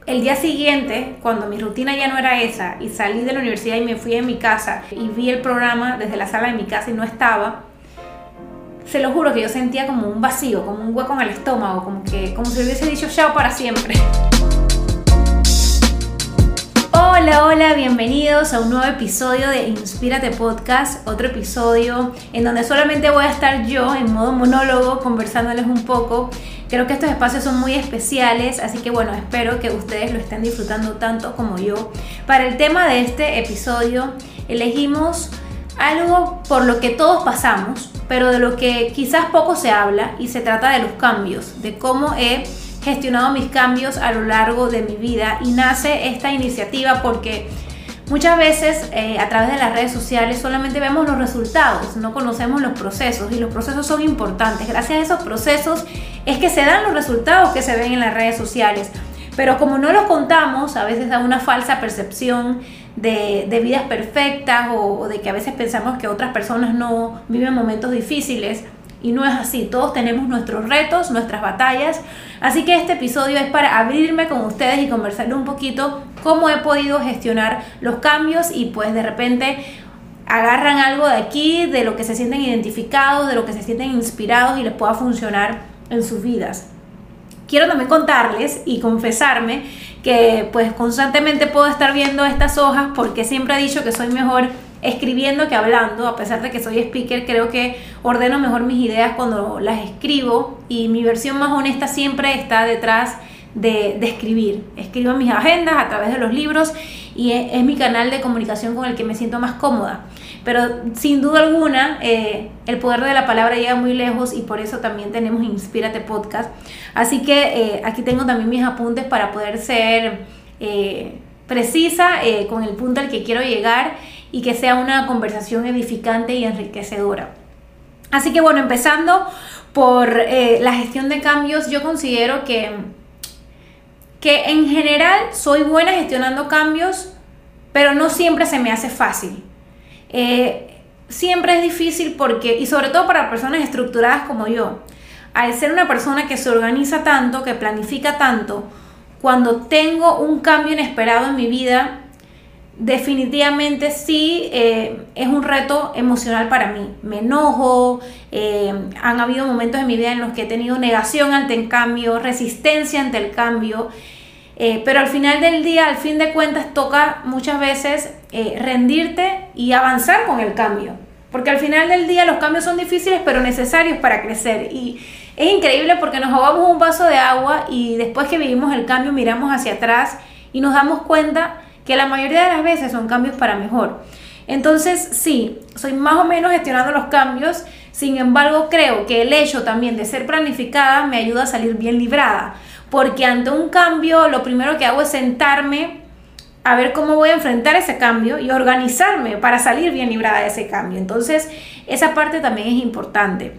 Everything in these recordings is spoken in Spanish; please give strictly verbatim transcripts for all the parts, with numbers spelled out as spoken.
El día siguiente, cuando mi rutina ya no era esa, y salí de la universidad y me fui a mi casa y vi el programa desde la sala de mi casa y no estaba, se lo juro que yo sentía como un vacío, como un hueco en el estómago, como que como si hubiese dicho chao para siempre. Hola, hola, bienvenidos a un nuevo episodio de Inspírate Podcast, otro episodio en donde solamente voy a estar yo en modo monólogo conversándoles un poco. Creo que estos espacios son muy especiales, así que bueno, espero que ustedes lo estén disfrutando tanto como yo. Para el tema de este episodio elegimos algo por lo que todos pasamos, pero de lo que quizás poco se habla, y se trata de los cambios, de cómo he gestionado mis cambios a lo largo de mi vida. Y nace esta iniciativa porque muchas veces eh, a través de las redes sociales solamente vemos los resultados, no conocemos los procesos, y los procesos son importantes. Gracias a esos procesos es que se dan los resultados que se ven en las redes sociales, pero como no los contamos, a veces da una falsa percepción de, de vidas perfectas, o, o de que a veces pensamos que otras personas no viven momentos difíciles. Y no es así, todos tenemos nuestros retos, nuestras batallas. Así que este episodio es para abrirme con ustedes y conversarles un poquito cómo he podido gestionar los cambios, y pues de repente agarran algo de aquí, de lo que se sienten identificados, de lo que se sienten inspirados y les pueda funcionar en sus vidas. Quiero también contarles y confesarme que pues constantemente puedo estar viendo estas hojas, porque siempre he dicho que soy mejor escribiendo que hablando. A pesar de que soy speaker, creo que ordeno mejor mis ideas cuando las escribo, y mi versión más honesta siempre está detrás de, de escribir. Escribo en mis agendas, a través de los libros, y es, es mi canal de comunicación con el que me siento más cómoda. Pero sin duda alguna, eh, el poder de la palabra llega muy lejos, y por eso también tenemos Inspírate Podcast. Así que eh, aquí tengo también mis apuntes para poder ser eh, precisa eh, con el punto al que quiero llegar, y que sea una conversación edificante y enriquecedora. Así que bueno, empezando por eh, la gestión de cambios, yo considero que, que en general soy buena gestionando cambios, pero no siempre se me hace fácil. Eh, siempre es difícil porque, y sobre todo para personas estructuradas como yo, al ser una persona que se organiza tanto, que planifica tanto, cuando tengo un cambio inesperado en mi vida, definitivamente sí eh, es un reto emocional para mí. Me enojo, eh, han habido momentos en mi vida en los que he tenido negación ante el cambio, resistencia ante el cambio, eh, pero al final del día, al fin de cuentas, toca muchas veces eh, rendirte y avanzar con el cambio, porque al final del día los cambios son difíciles pero necesarios para crecer. Y es increíble porque nos ahogamos un vaso de agua, y después que vivimos el cambio miramos hacia atrás y nos damos cuenta que la mayoría de las veces son cambios para mejor. Entonces sí, soy más o menos gestionando los cambios. Sin embargo, creo que el hecho también de ser planificada me ayuda a salir bien librada, porque ante un cambio lo primero que hago es sentarme a ver cómo voy a enfrentar ese cambio y organizarme para salir bien librada de ese cambio. Entonces esa parte también es importante.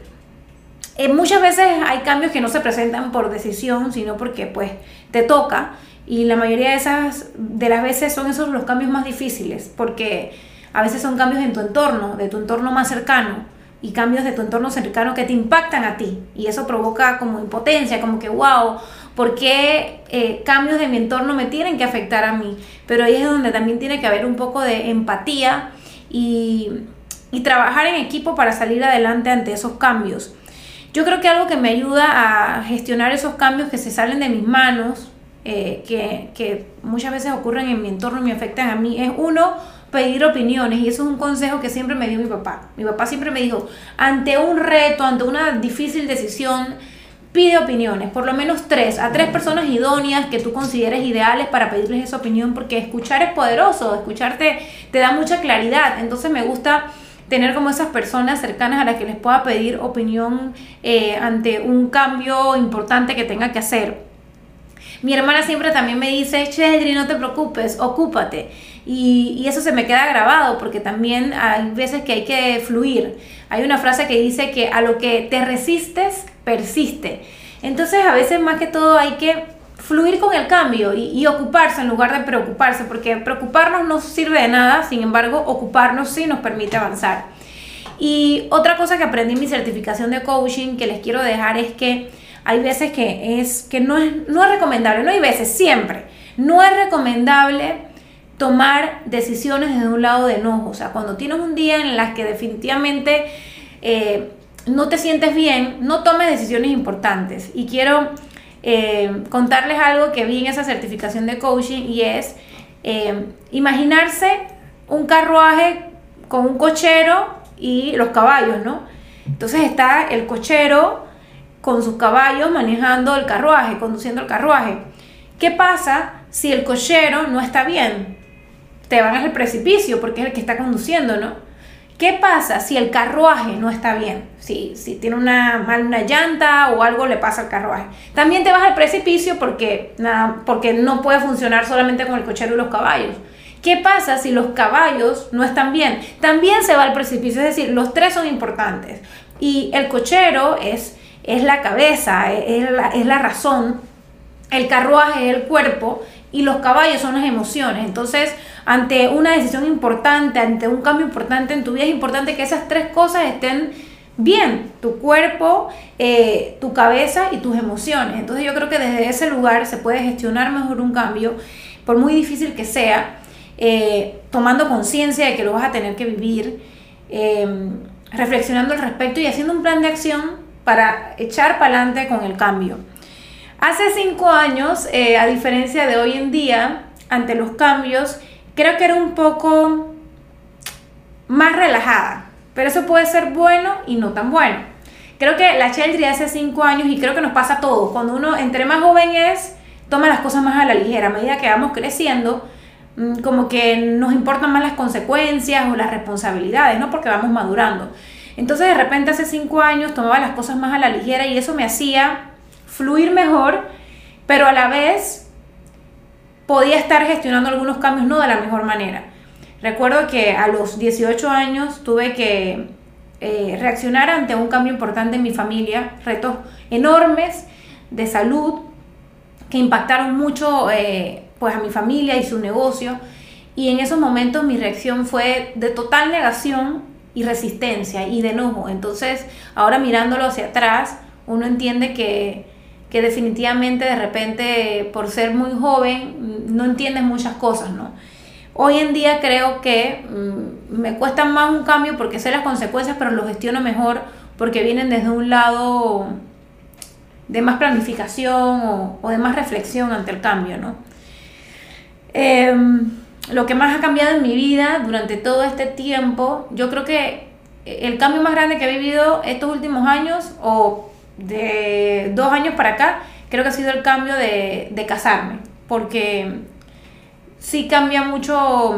Eh, muchas veces hay cambios que no se presentan por decisión, sino porque pues te toca. Y la mayoría de esas de las veces son esos los cambios más difíciles, porque a veces son cambios en tu entorno, de tu entorno más cercano, y cambios de tu entorno cercano que te impactan a ti, y eso provoca como impotencia, como que wow, ¿por qué eh, cambios de mi entorno me tienen que afectar a mí? Pero ahí es donde también tiene que haber un poco de empatía y, y trabajar en equipo para salir adelante ante esos cambios. Yo creo que algo que me ayuda a gestionar esos cambios que se salen de mis manos, Eh, que, que muchas veces ocurren en mi entorno y me afectan a mí, es uno, pedir opiniones. Y eso es un consejo que siempre me dio mi papá. Mi papá siempre me dijo, ante un reto, ante una difícil decisión, pide opiniones, por lo menos tres, a tres personas idóneas que tú consideres ideales para pedirles esa opinión, porque escuchar es poderoso, escucharte te da mucha claridad. Entonces me gusta tener como esas personas cercanas a las que les pueda pedir opinión eh, ante un cambio importante que tenga que hacer. Mi hermana siempre también me dice, Chedri, no te preocupes, ocúpate. Y, y eso se me queda grabado, porque también hay veces que hay que fluir. Hay una frase que dice que a lo que te resistes, persiste. Entonces a veces más que todo hay que fluir con el cambio y, y ocuparse en lugar de preocuparse, porque preocuparnos no sirve de nada. Sin embargo, ocuparnos sí nos permite avanzar. Y otra cosa que aprendí en mi certificación de coaching que les quiero dejar es que hay veces que, es, que no, es, no es recomendable, no hay veces, siempre No es recomendable tomar decisiones desde un lado de enojo. O sea, cuando tienes un día en el que definitivamente eh, no te sientes bien, no tomes decisiones importantes. Y quiero eh, contarles algo que vi en esa certificación de coaching, y es eh, imaginarse un carruaje con un cochero y los caballos, ¿no? Entonces está el cochero con sus caballos manejando el carruaje, conduciendo el carruaje. ¿Qué pasa si el cochero no está bien? Te van al precipicio porque es el que está conduciendo, ¿no? ¿Qué pasa si el carruaje no está bien? Si, si tiene una, mal una llanta o algo le pasa al carruaje. También te vas al precipicio porque, nada, porque no puede funcionar solamente con el cochero y los caballos. ¿Qué pasa si los caballos no están bien? También se va al precipicio. Es decir, los tres son importantes. Y el cochero es, es la cabeza, es la, es la razón. El carruaje es el cuerpo y los caballos son las emociones. Entonces, ante una decisión importante, ante un cambio importante en tu vida, es importante que esas tres cosas estén bien: tu cuerpo, eh, tu cabeza y tus emociones. Entonces yo creo que desde ese lugar se puede gestionar mejor un cambio, por muy difícil que sea, eh, tomando conciencia de que lo vas a tener que vivir, eh, reflexionando al respecto y haciendo un plan de acción para echar para adelante con el cambio. Hace cinco años, eh, a diferencia de hoy en día, ante los cambios, creo que era un poco más relajada, pero eso puede ser bueno y no tan bueno. Creo que la Sheldry de hace cinco años, y creo que nos pasa a todos, cuando uno entre más joven es, toma las cosas más a la ligera. A medida que vamos creciendo, como que nos importan más las consecuencias o las responsabilidades, ¿no? Porque vamos madurando. Entonces de repente hace cinco años tomaba las cosas más a la ligera y eso me hacía fluir mejor, pero a la vez podía estar gestionando algunos cambios no de la mejor manera. Recuerdo que a los dieciocho años tuve que eh, reaccionar ante un cambio importante en mi familia, retos enormes de salud que impactaron mucho eh, pues a mi familia y su negocio, y en esos momentos mi reacción fue de total negación y resistencia y de enojo. Entonces ahora mirándolo hacia atrás, uno entiende que que definitivamente de repente por ser muy joven no entiendes muchas cosas, ¿no? Hoy en día creo que mmm, me cuesta más un cambio porque sé las consecuencias, pero lo gestiono mejor porque vienen desde un lado de más planificación o, o de más reflexión ante el cambio, ¿no? Eh, lo que más ha cambiado en mi vida durante todo este tiempo, yo creo que el cambio más grande que he vivido estos últimos años, o de dos años para acá, creo que ha sido el cambio de, de casarme, porque sí cambia mucho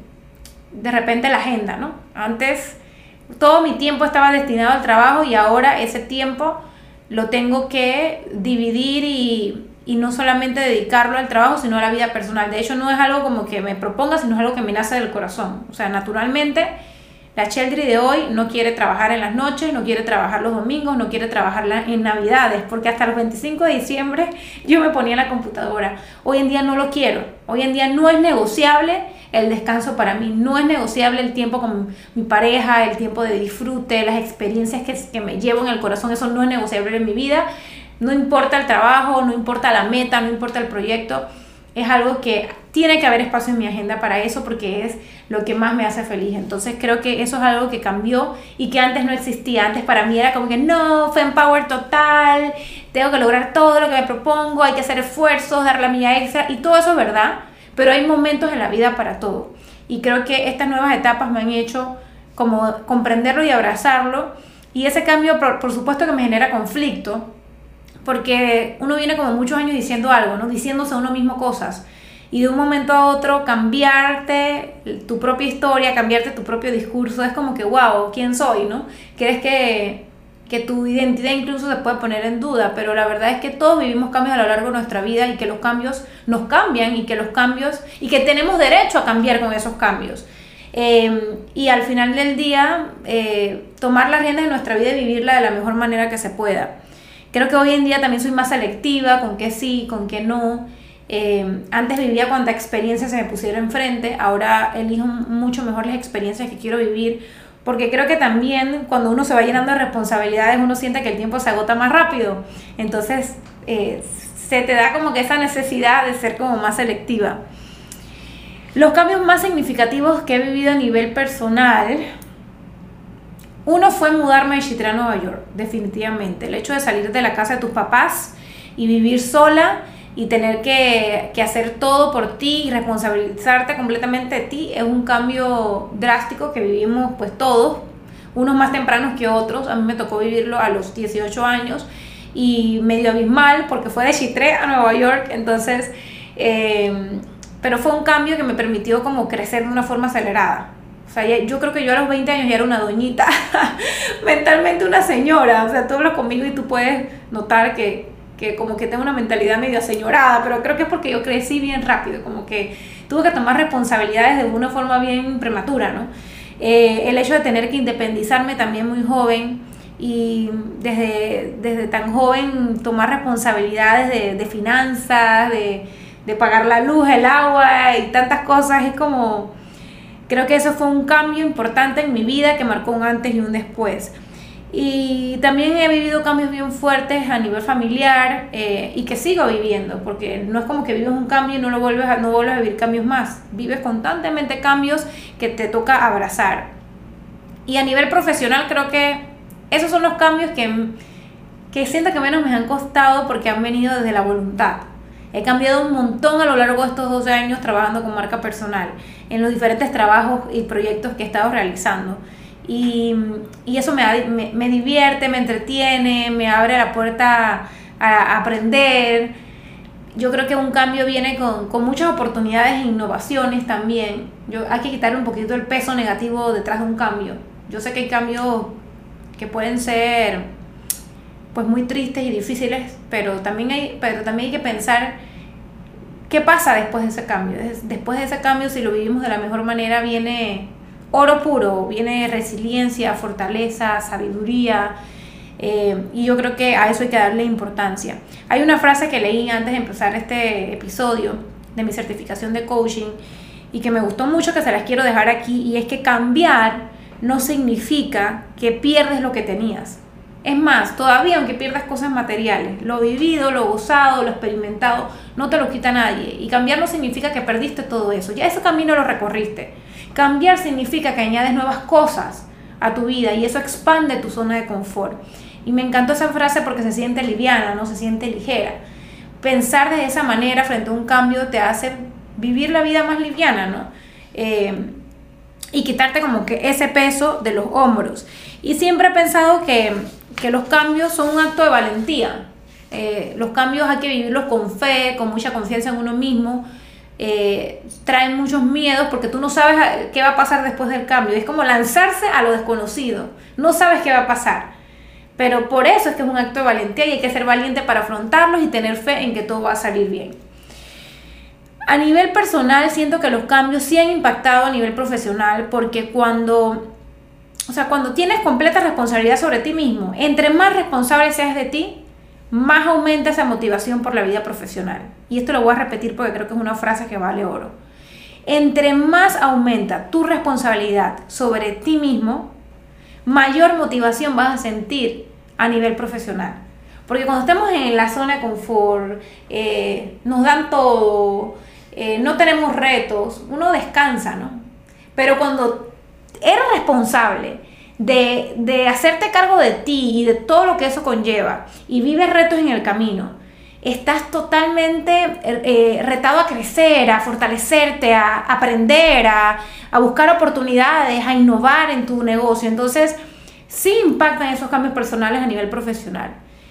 de repente la agenda, ¿no? Antes todo mi tiempo estaba destinado al trabajo y ahora ese tiempo lo tengo que dividir y, y no solamente dedicarlo al trabajo, sino a la vida personal. De hecho, no es algo como que me proponga, sino es algo que me nace del corazón. O sea, naturalmente la Sheldry de hoy no quiere trabajar en las noches, no quiere trabajar los domingos, no quiere trabajar en Navidades, porque hasta los veinticinco de diciembre yo me ponía en la computadora. Hoy en día no lo quiero. Hoy en día no es negociable el descanso para mí, no es negociable el tiempo con mi pareja, el tiempo de disfrute, las experiencias que, que me llevo en el corazón. Eso no es negociable en mi vida. No importa el trabajo, no importa la meta, no importa el proyecto. Es algo que tiene que haber espacio en mi agenda para eso, porque es lo que más me hace feliz. Entonces creo que eso es algo que cambió y que antes no existía. Antes para mí era como que no, Fempower total, tengo que lograr todo lo que me propongo, hay que hacer esfuerzos, dar la milla extra, y todo eso es verdad, pero hay momentos en la vida para todo. Y creo que estas nuevas etapas me han hecho como comprenderlo y abrazarlo, y ese cambio por, por supuesto que me genera conflicto, porque uno viene como muchos años diciendo algo, ¿no? Diciéndose a uno mismo cosas, y de un momento a otro cambiarte tu propia historia, cambiarte tu propio discurso, es como que wow, ¿quién soy? ¿No? Crees que, que tu identidad incluso se puede poner en duda, pero la verdad es que todos vivimos cambios a lo largo de nuestra vida, y que los cambios nos cambian, y que los cambios, y que tenemos derecho a cambiar con esos cambios. Eh, y al final del día, eh, tomar las riendas de nuestra vida y vivirla de la mejor manera que se pueda. Creo que hoy en día también soy más selectiva con qué sí, con qué no. Eh, antes vivía cuanta experiencia se me pusiera enfrente, ahora elijo mucho mejor las experiencias que quiero vivir, porque creo que también cuando uno se va llenando de responsabilidades, uno siente que el tiempo se agota más rápido. Entonces, eh, se te da como que esa necesidad de ser como más selectiva. Los cambios más significativos que he vivido a nivel personal, uno fue mudarme de Chitré a Nueva York, definitivamente. El hecho de salir de la casa de tus papás y vivir sola y tener que, que hacer todo por ti y responsabilizarte completamente de ti es un cambio drástico que vivimos pues todos, unos más tempranos que otros. A mí me tocó vivirlo a los dieciocho años y medio abismal porque fue de Chitré a Nueva York, entonces, eh, pero fue un cambio que me permitió como crecer de una forma acelerada. O sea, yo creo que yo a los veinte años ya era una doñita, mentalmente una señora. O sea, tú hablas conmigo y tú puedes notar que, que como que tengo una mentalidad medio aseñorada, pero creo que es porque yo crecí bien rápido, como que tuve que tomar responsabilidades de una forma bien prematura, ¿no? Eh, el hecho de tener que independizarme también muy joven y desde, desde tan joven tomar responsabilidades de, de finanzas, de, de pagar la luz, el agua y tantas cosas, es como... Creo que eso fue un cambio importante en mi vida que marcó un antes y un después. Y también he vivido cambios bien fuertes a nivel familiar eh, y que sigo viviendo, porque no es como que vives un cambio y no lo vuelves a, no vuelves a vivir cambios más. Vives constantemente cambios que te toca abrazar. Y a nivel profesional creo que esos son los cambios que, que siento que menos me han costado porque han venido desde la voluntad. He cambiado un montón a lo largo de estos doce años trabajando con marca personal, en los diferentes trabajos y proyectos que he estado realizando. Y, y eso me, me, me divierte, me entretiene, me abre la puerta a, a aprender. Yo creo que un cambio viene con, con muchas oportunidades e innovaciones también. Yo, hay que quitarle un poquito el peso negativo detrás de un cambio. Yo sé que hay cambios que pueden ser pues muy tristes y difíciles, pero también hay, pero también hay que pensar qué pasa después de ese cambio. Después de ese cambio, si lo vivimos de la mejor manera, viene oro puro, viene resiliencia, fortaleza, sabiduría, eh, y yo creo que a eso hay que darle importancia. Hay una frase que leí antes de empezar este episodio de mi certificación de coaching y que me gustó mucho, que se las quiero dejar aquí, y es que cambiar no significa que pierdes lo que tenías. Es más, todavía aunque pierdas cosas materiales, lo vivido, lo gozado, lo experimentado, no te lo quita nadie. Y cambiar no significa que perdiste todo eso, ya ese camino lo recorriste. Cambiar significa que añades nuevas cosas a tu vida y eso expande tu zona de confort. Y me encantó esa frase porque se siente liviana, no se siente ligera. Pensar de esa manera frente a un cambio te hace vivir la vida más liviana, ¿no? Eh, y quitarte como que ese peso de los hombros. Y siempre he pensado que, que los cambios son un acto de valentía. Eh, los cambios hay que vivirlos con fe, con mucha confianza en uno mismo. Eh, traen muchos miedos porque tú no sabes qué va a pasar después del cambio. Es como lanzarse a lo desconocido. No sabes qué va a pasar. Pero por eso es que es un acto de valentía y hay que ser valiente para afrontarlos y tener fe en que todo va a salir bien. A nivel personal siento que los cambios sí han impactado a nivel profesional porque cuando... O sea, cuando tienes completa responsabilidad sobre ti mismo, entre más responsable seas de ti, más aumenta esa motivación por la vida profesional. Y esto lo voy a repetir porque creo que es una frase que vale oro. Entre más aumenta tu responsabilidad sobre ti mismo, mayor motivación vas a sentir a nivel profesional. Porque cuando estamos en la zona de confort, eh, nos dan todo, eh, no tenemos retos, uno descansa, ¿no? Pero cuando eres responsable de, de hacerte cargo de ti y de todo lo que eso conlleva y vives retos en el camino, estás totalmente eh, retado a crecer, a fortalecerte, a aprender, a, a buscar oportunidades, a innovar en tu negocio. Entonces, sí impactan esos cambios personales a nivel profesional.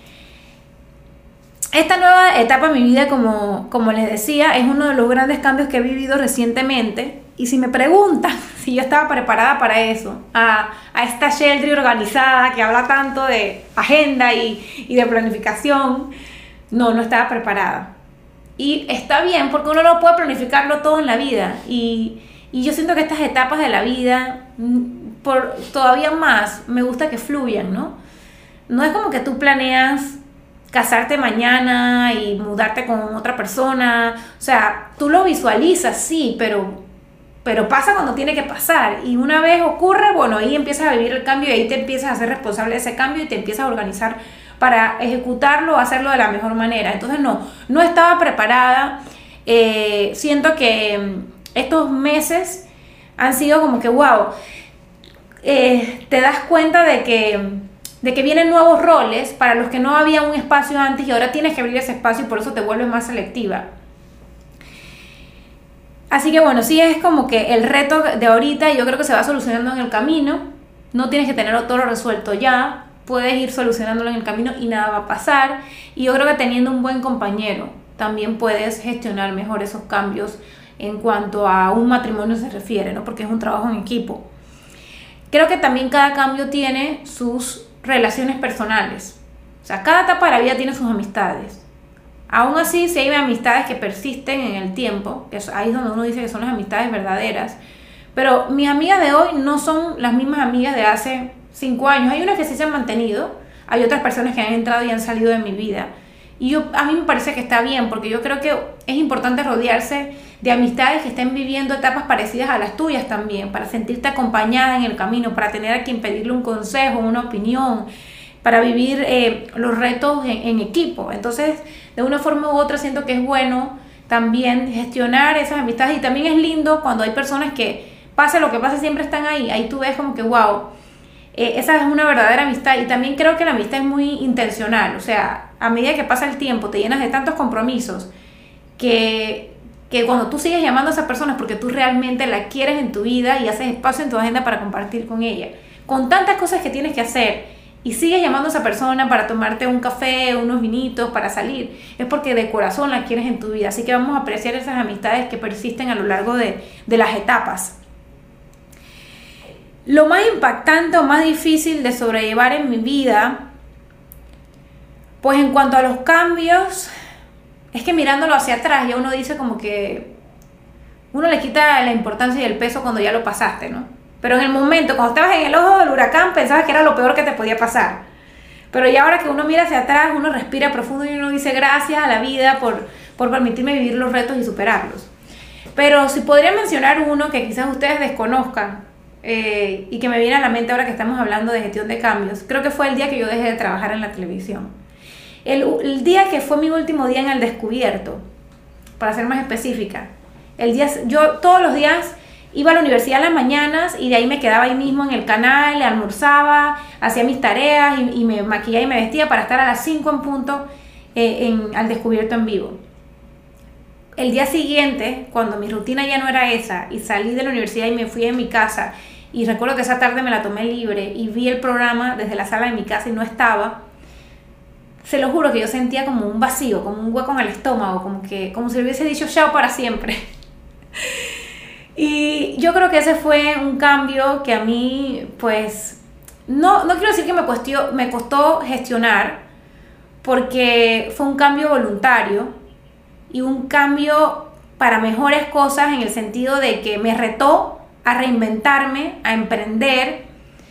Esta nueva etapa en mi vida, como, como les decía, es uno de los grandes cambios que he vivido recientemente. Y si me preguntan si yo estaba preparada para eso, a, a esta Sheldry organizada que habla tanto de agenda y, y de planificación, no, no estaba preparada. Y está bien porque uno no puede planificarlo todo en la vida. Y, y yo siento que estas etapas de la vida, por todavía más, me gusta que fluyan, ¿no? No es como que tú planeas casarte mañana y mudarte con otra persona. O sea, tú lo visualizas, sí, pero, pero pasa cuando tiene que pasar. Y una vez ocurre, bueno, ahí empiezas a vivir el cambio y ahí te empiezas a ser responsable de ese cambio y te empiezas a organizar para ejecutarlo o hacerlo de la mejor manera. Entonces no, no estaba preparada. Eh, siento que estos meses han sido como que wow, eh, te das cuenta de que, de que vienen nuevos roles para los que no había un espacio antes y ahora tienes que abrir ese espacio y por eso te vuelves más selectiva. Así que bueno, sí es como que el reto de ahorita, yo creo que se va solucionando en el camino. No tienes que tenerlo todo resuelto ya, puedes ir solucionándolo en el camino y nada va a pasar. Y yo creo que teniendo un buen compañero también puedes gestionar mejor esos cambios en cuanto a un matrimonio se refiere, ¿no? Porque es un trabajo en equipo. Creo que también cada cambio tiene sus relaciones personales. O sea, cada etapa de la vida tiene sus amistades. Aún así, si hay amistades que persisten en el tiempo, que ahí es donde uno dice que son las amistades verdaderas, pero mis amigas de hoy no son las mismas amigas de hace cinco años. Hay unas que sí se han mantenido, hay otras personas que han entrado y han salido de mi vida. Y yo, a mí me parece que está bien, porque yo creo que es importante rodearse de amistades que estén viviendo etapas parecidas a las tuyas también, para sentirte acompañada en el camino, para tener a quien pedirle un consejo, una opinión, para vivir eh, los retos en, en equipo. Entonces, de una forma u otra siento que es bueno también gestionar esas amistades, y también es lindo cuando hay personas que, pase lo que pase, siempre están ahí. Ahí tú ves como que wow, eh, esa es una verdadera amistad. Y también creo que la amistad es muy intencional. O sea, a medida que pasa el tiempo te llenas de tantos compromisos que, que cuando tú sigues llamando a esas personas porque tú realmente la quieres en tu vida y haces espacio en tu agenda para compartir con ella, con tantas cosas que tienes que hacer, y sigues llamando a esa persona para tomarte un café, unos vinitos, para salir, es porque de corazón la quieres en tu vida. Así que vamos a apreciar esas amistades que persisten a lo largo de, de las etapas. Lo más impactante o más difícil de sobrellevar en mi vida, pues en cuanto a los cambios, es que mirándolo hacia atrás ya uno dice como que uno le quita la importancia y el peso cuando ya lo pasaste, ¿no? Pero en el momento, cuando estabas en el ojo del huracán, pensabas que era lo peor que te podía pasar. Pero ya ahora que uno mira hacia atrás, uno respira profundo y uno dice gracias a la vida por, por permitirme vivir los retos y superarlos. Pero si podría mencionar uno que quizás ustedes desconozcan eh, y que me viene a la mente ahora que estamos hablando de gestión de cambios, creo que fue el día que yo dejé de trabajar en la televisión. El, el día que fue mi último día en El Descubierto, para ser más específica. El día, yo todos los días iba a la universidad en las mañanas y de ahí me quedaba ahí mismo en el canal, almorzaba, hacía mis tareas y, y me maquillaba y me vestía para estar a las cinco en punto eh, en, Al Descubierto en vivo. El día siguiente, cuando mi rutina ya no era esa y salí de la universidad y me fui a mi casa, y recuerdo que esa tarde me la tomé libre y vi el programa desde la sala de mi casa y no estaba, se lo juro que yo sentía como un vacío, como un hueco en el estómago, como, que, como si le hubiese dicho chao para siempre. Y yo creo que ese fue un cambio que a mí, pues, no, no quiero decir que me costó, me costó gestionar, porque fue un cambio voluntario y un cambio para mejores cosas, en el sentido de que me retó a reinventarme, a emprender.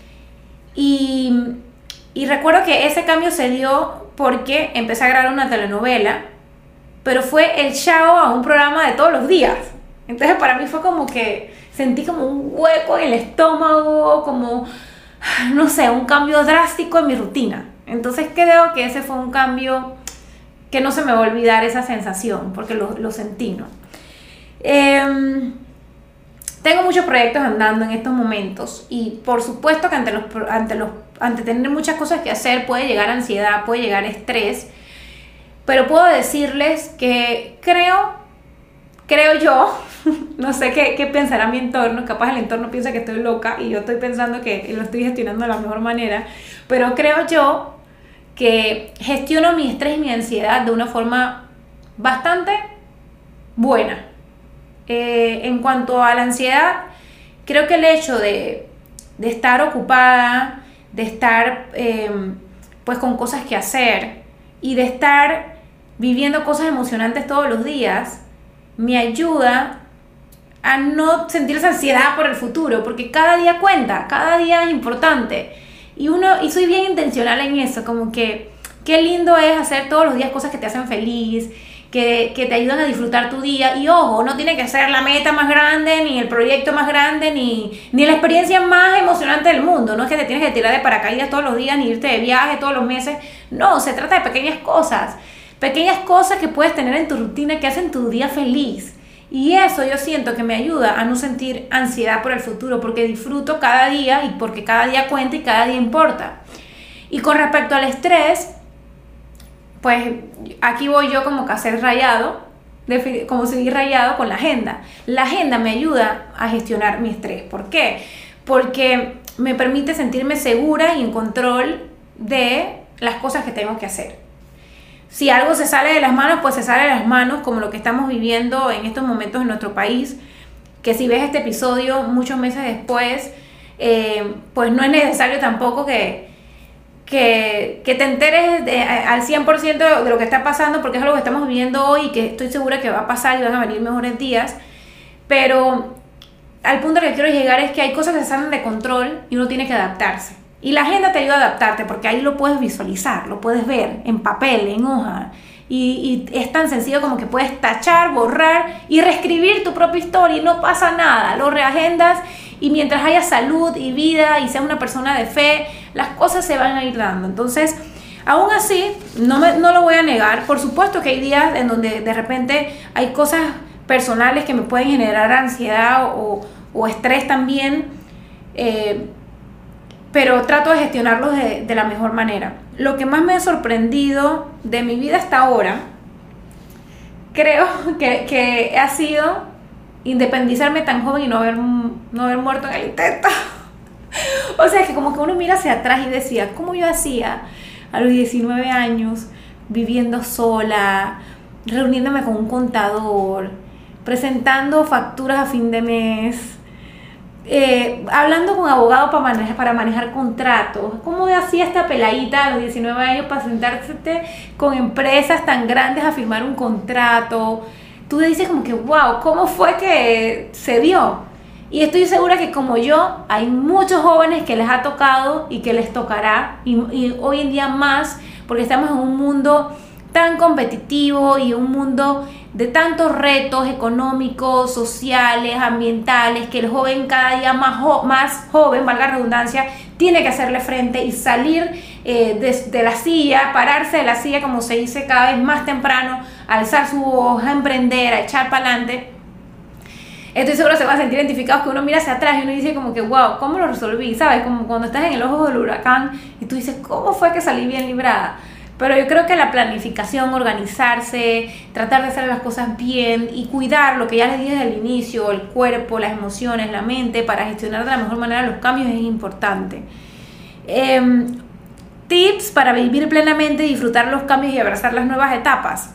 Y, y recuerdo que ese cambio se dio porque empecé a grabar una telenovela, pero fue el chao a un programa de todos los días. Entonces para mí fue como que sentí como un hueco en el estómago, como, no sé, un cambio drástico en mi rutina. Entonces creo que ese fue un cambio que no se me va a olvidar, esa sensación, porque lo, lo sentí, ¿no? Eh, tengo muchos proyectos andando en estos momentos y por supuesto que ante, los, ante, los, ante tener muchas cosas que hacer puede llegar ansiedad, puede llegar estrés, pero puedo decirles que creo... Creo yo, no sé qué, qué pensará mi entorno, capaz el entorno piensa que estoy loca y yo estoy pensando que lo estoy gestionando de la mejor manera, pero creo yo que gestiono mi estrés y mi ansiedad de una forma bastante buena. Eh, en cuanto a la ansiedad, creo que el hecho de, de estar ocupada, de estar eh, pues con cosas que hacer y de estar viviendo cosas emocionantes todos los días, me ayuda a no sentir esa ansiedad por el futuro, porque cada día cuenta, cada día es importante, y uno, y soy bien intencional en eso, como que qué lindo es hacer todos los días cosas que te hacen feliz, que, que te ayudan a disfrutar tu día. Y ojo, no tiene que ser la meta más grande, ni el proyecto más grande, ni, ni la experiencia más emocionante del mundo. No es que te tienes que tirar de paracaídas todos los días, ni irte de viaje todos los meses. No, se trata de pequeñas cosas. Pequeñas cosas que puedes tener en tu rutina que hacen tu día feliz. Y eso yo siento que me ayuda a no sentir ansiedad por el futuro, porque disfruto cada día y porque cada día cuenta y cada día importa. Y con respecto al estrés, pues aquí voy yo como cassette rayado, como seguir rayado con la agenda. La agenda me ayuda a gestionar mi estrés. ¿Por qué? Porque me permite sentirme segura y en control de las cosas que tengo que hacer. Si algo se sale de las manos, pues se sale de las manos, como lo que estamos viviendo en estos momentos en nuestro país, que si ves este episodio muchos meses después, eh, pues no es necesario tampoco que, que, que te enteres de, al cien por ciento de lo que está pasando, porque es algo que estamos viviendo hoy y que estoy segura que va a pasar y van a venir mejores días. Pero al punto al que quiero llegar es que hay cosas que se salen de control y uno tiene que adaptarse. Y la agenda te ayuda a adaptarte porque ahí lo puedes visualizar, lo puedes ver en papel, en hoja. Y, y es tan sencillo como que puedes tachar, borrar y reescribir tu propia historia y no pasa nada. Lo reagendas y mientras haya salud y vida y seas una persona de fe, las cosas se van a ir dando. Entonces, aún así, no, me, no lo voy a negar. Por supuesto que hay días en donde de repente hay cosas personales que me pueden generar ansiedad o, o estrés también. Eh, pero trato de gestionarlos de, de la mejor manera. Lo que más me ha sorprendido de mi vida hasta ahora, creo que, que ha sido independizarme tan joven y no haber, no haber muerto en el intento. O sea, que como que uno mira hacia atrás y decía, ¿cómo yo hacía a los diecinueve años, viviendo sola, reuniéndome con un contador, presentando facturas a fin de mes, Eh, hablando con abogados para manejar, para manejar contratos? ¿Cómo hacía esta peladita a los diecinueve años para sentarse con empresas tan grandes a firmar un contrato? Tú dices como que wow, ¿cómo fue que se dio? Y estoy segura que como yo hay muchos jóvenes que les ha tocado y que les tocará, y, y hoy en día más, porque estamos en un mundo tan competitivo y un mundo de tantos retos económicos, sociales, ambientales, que el joven cada día más, jo- más joven, valga la redundancia, tiene que hacerle frente y salir eh, de, de la silla, pararse de la silla, como se dice, cada vez más temprano, alzar su voz, a emprender, a echar para adelante. Estoy seguro se van a sentir identificados, que uno mira hacia atrás y uno dice como que wow, ¿cómo lo resolví? ¿Sabes? Como cuando estás en el ojo del huracán y tú dices, ¿cómo fue que salí bien librada? Pero yo creo que la planificación, organizarse, tratar de hacer las cosas bien y cuidar lo que ya les dije desde el inicio, el cuerpo, las emociones, la mente, para gestionar de la mejor manera los cambios es importante. Eh, tips para vivir plenamente, disfrutar los cambios y abrazar las nuevas etapas.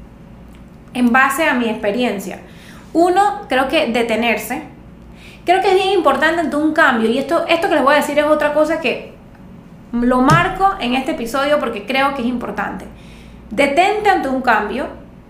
En base a mi experiencia. Uno, creo que detenerse. Creo que es bien importante ante un cambio. Y esto, esto que les voy a decir es otra cosa que lo marco en este episodio porque creo que es importante. Detente ante un cambio,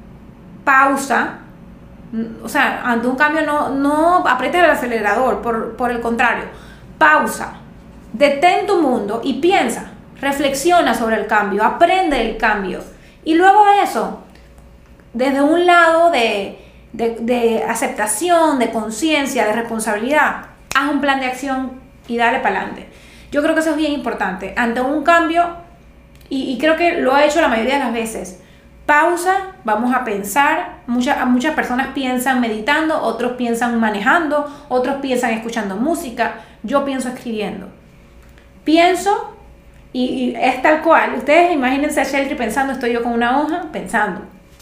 pausa, o sea, ante un cambio no, no aprietes el acelerador, por, por el contrario, pausa, detén tu mundo y piensa, reflexiona sobre el cambio, aprende del cambio y luego de eso, desde un lado de, de, de aceptación, de conciencia, de responsabilidad, haz un plan de acción y dale para adelante. Yo creo que eso es bien importante. Ante un cambio, y, y creo que lo he hecho la mayoría de las veces, pausa, vamos a pensar. Muchas, muchas personas piensan meditando, otros piensan manejando, otros piensan escuchando música. Yo pienso escribiendo. Pienso, y, y es tal cual. Ustedes imagínense a Shelly pensando, estoy yo con una hoja pensando.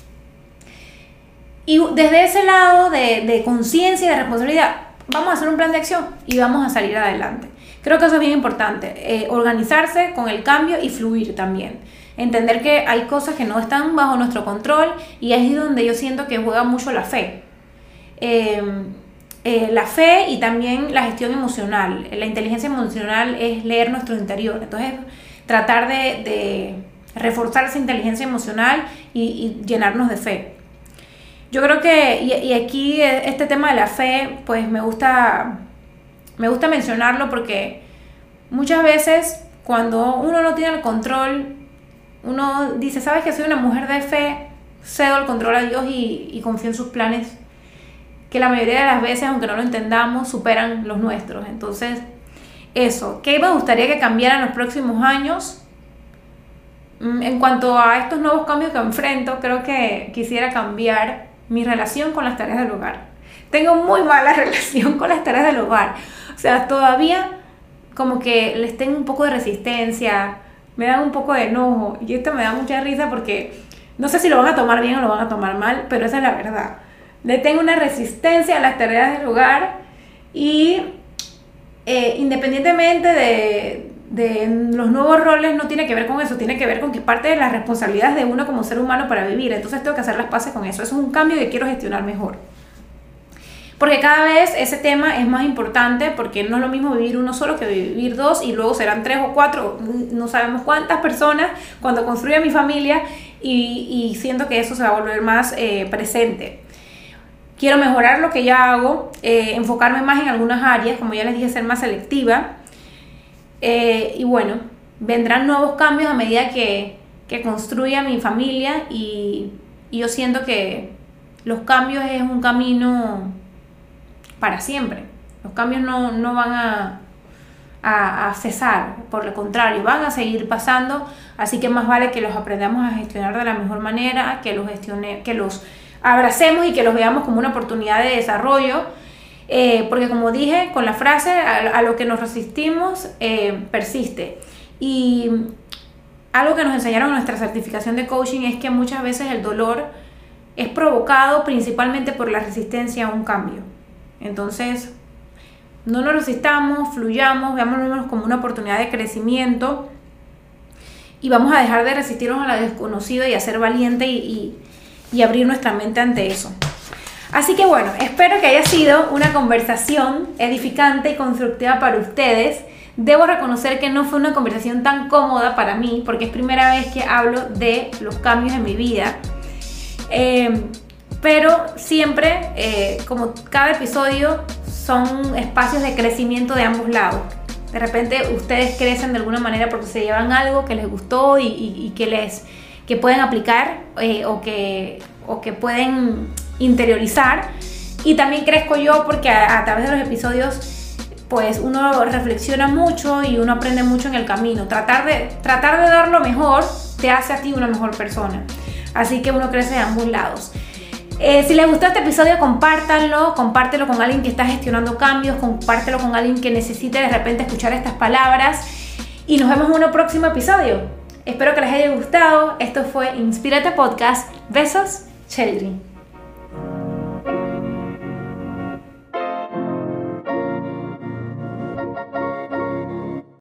Y desde ese lado de, de conciencia y de responsabilidad, vamos a hacer un plan de acción y vamos a salir adelante. Creo que eso es bien importante, eh, organizarse con el cambio y fluir también. Entender que hay cosas que no están bajo nuestro control y es ahí donde yo siento que juega mucho la fe. Eh, eh, la fe y también la gestión emocional. La inteligencia emocional es leer nuestro interior. Entonces, tratar de, de reforzar esa inteligencia emocional y, y llenarnos de fe. Yo creo que, y, y aquí este tema de la fe, pues me gusta... Me gusta mencionarlo porque muchas veces cuando uno no tiene el control, uno dice, ¿sabes que soy una mujer de fe? cedo el control a Dios y, y confío en sus planes, que la mayoría de las veces, aunque no lo entendamos, superan los nuestros. Entonces, eso, ¿qué me gustaría que cambiara en los próximos años? En cuanto a estos nuevos cambios que enfrento, creo que quisiera cambiar mi relación con las tareas del hogar. Tengo muy mala relación con las tareas del hogar. O sea, todavía como que les tengo un poco de resistencia, me dan un poco de enojo. Y esto me da mucha risa porque no sé si lo van a tomar bien o lo van a tomar mal, pero esa es la verdad. Le tengo una resistencia a las tareas del hogar y eh, independientemente de, de los nuevos roles, no tiene que ver con eso, tiene que ver con que parte de las responsabilidades de uno como ser humano para vivir. Entonces tengo que hacer las paces con eso. Eso es un cambio que quiero gestionar mejor. Porque cada vez ese tema es más importante, porque no es lo mismo vivir uno solo que vivir dos, y luego serán tres o cuatro, no sabemos cuántas personas cuando construya mi familia, y, y siento que eso se va a volver más eh, presente. Quiero mejorar lo que ya hago, eh, enfocarme más en algunas áreas, como ya les dije, ser más selectiva. Eh, y bueno, vendrán nuevos cambios a medida que, que construya mi familia, y, y yo siento que los cambios es un camino para siempre. Los cambios no, no van a, a, a cesar, por el contrario, van a seguir pasando, así que más vale que los aprendamos a gestionar de la mejor manera, que los, gestione, que los abracemos y que los veamos como una oportunidad de desarrollo, eh, porque como dije con la frase, a, a lo que nos resistimos eh, persiste. Y algo que nos enseñaron en nuestra certificación de coaching es que muchas veces el dolor es provocado principalmente por la resistencia a un cambio. Entonces, no nos resistamos, fluyamos, veámonos como una oportunidad de crecimiento, y vamos a dejar de resistirnos a lo desconocido y a ser valiente y, y, y abrir nuestra mente ante eso. Así que bueno, espero que haya sido una conversación edificante y constructiva para ustedes. Debo reconocer que no fue una conversación tan cómoda para mí, porque es primera vez que hablo de los cambios en mi vida. Eh, Pero siempre, eh, como cada episodio, son espacios de crecimiento de ambos lados. De repente ustedes crecen de alguna manera porque se llevan algo que les gustó y, y, y que, les, que pueden aplicar eh, o, que, o que pueden interiorizar. Y también crezco yo porque a, a través de los episodios, pues uno reflexiona mucho y uno aprende mucho en el camino. Tratar de, tratar de dar lo mejor te hace a ti una mejor persona. Así que uno crece de ambos lados. Eh, si les gustó este episodio, compártanlo, compártelo con alguien que está gestionando cambios, compártelo con alguien que necesite de repente escuchar estas palabras, y nos vemos en un próximo episodio. Espero que les haya gustado. Esto fue Inspírate Podcast. Besos, Cheldry.